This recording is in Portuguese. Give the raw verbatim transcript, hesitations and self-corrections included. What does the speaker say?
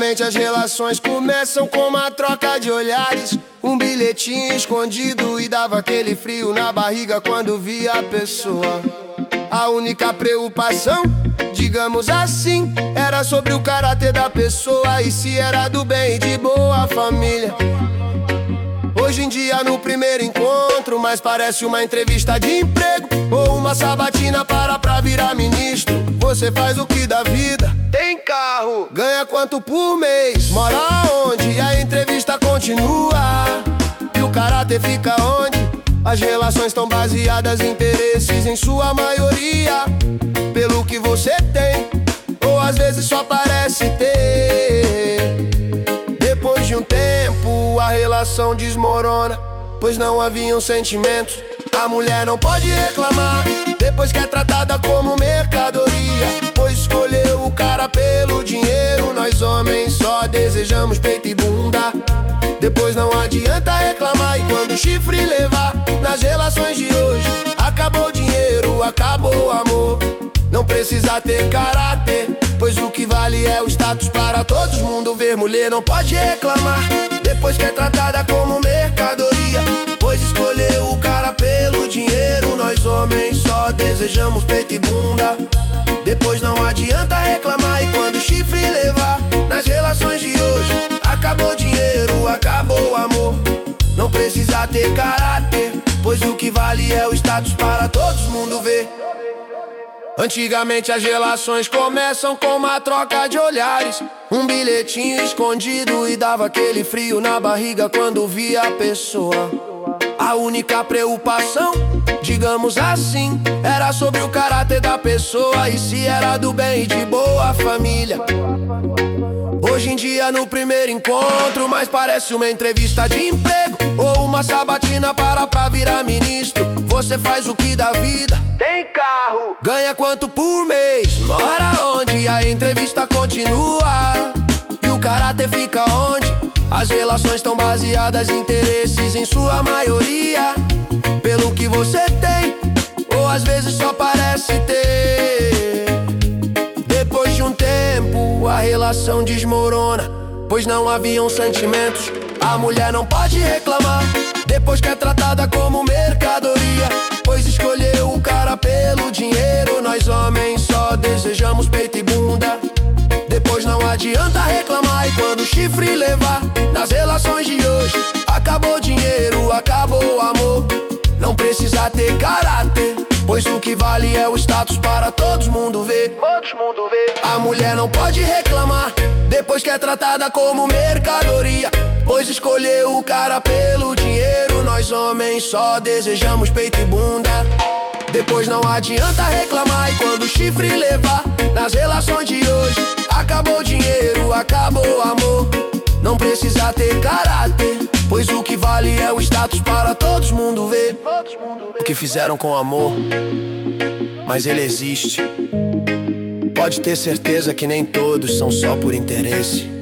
Antigamente as relações começam com uma troca de olhares, um bilhetinho escondido e dava aquele frio na barriga quando via a pessoa. A única preocupação, digamos assim, era sobre o caráter da pessoa e se era do bem e de boa família. Hoje em dia no primeiro encontro mais parece uma entrevista de emprego ou uma sabatina para pra virar ministro. Você faz o que da vida? Tem carro? Ganha quanto por mês? Mora onde? A entrevista continua e o caráter fica onde? As relações estão baseadas em interesses em sua maioria, pelo que você tem ou às vezes só parece ter. Depois de um tempo a relação desmorona, pois não haviam sentimentos. A mulher não pode reclamar depois que é tratada como mercadoria, pois escolheu o cara pelo dinheiro. Nós homens só desejamos peito e bunda. Depois não adianta reclamar e quando o chifre levar. Nas relações de hoje acabou o dinheiro, acabou o amor. Não precisa ter caráter, pois o que vale é o status para todo mundo ver. Mulher não pode reclamar depois que é tratada como mercadoria, pois escolheu o cara pelo dinheiro. Nós homens só desejamos peito e bunda. Depois não adianta reclamar e quando o chifre levar. Nas relações de hoje acabou o dinheiro, acabou o amor. Não precisa ter caráter, pois o que vale é o status para todo mundo ver. Antigamente as relações começam com uma troca de olhares, um bilhetinho escondido e dava aquele frio na barriga quando via a pessoa. A única preocupação, digamos assim, era sobre o caráter da pessoa e se era do bem e de boa família. Hoje em dia no primeiro encontro mais parece uma entrevista de emprego ou uma sabatina para pra virar ministro. Você faz o que da vida? Tem carro? Ganha quanto por mês? Mora onde? A entrevista continua e o caráter fica onde? As relações estão baseadas em interesses em sua maioria, pelo que você tem ou às vezes só parece ter. Depois de um tempo a relação desmorona, pois não haviam sentimentos. A mulher não pode reclamar depois que é tratada como mercadoria, pois escolheu o cara pelo dinheiro. Nós homens só desejamos peito e bunda. Depois não adianta reclamar e quando o chifre levar. Nas relações de hoje acabou o dinheiro, acabou o amor. Não precisa ter caráter, pois o que vale é o status para todo mundo ver. A mulher não pode reclamar depois que é tratada como mercadoria, pois escolheu o cara pelo dinheiro. Nós homens só desejamos peito e bunda. Depois não adianta reclamar e quando o chifre levar. Nas relações de hoje acabou o dinheiro, acabou o amor. Não precisa ter caráter, pois o que vale é o status para todo mundo ver. O que fizeram com amor, mas ele existe. Pode ter certeza que nem todos são só por interesse.